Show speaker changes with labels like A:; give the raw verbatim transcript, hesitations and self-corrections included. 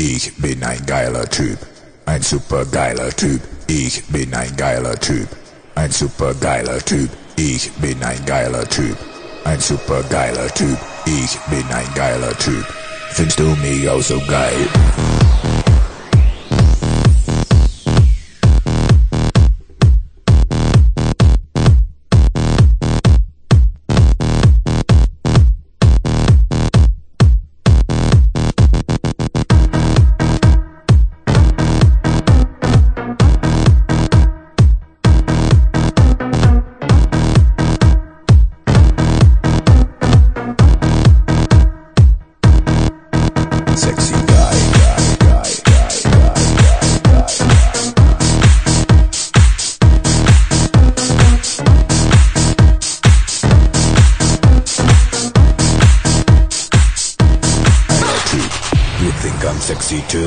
A: Ich bin ein geiler Typ, ein super geiler Typ. Ich bin ein geiler Typ, ein super geiler Typ. Ich bin ein geiler Typ, ein super geiler Typ. Ich bin ein geiler Typ. Findest du mich auch so geil? Sexy guy, guy, guy, guy, guy, guy, guy. You think I'm sexy too?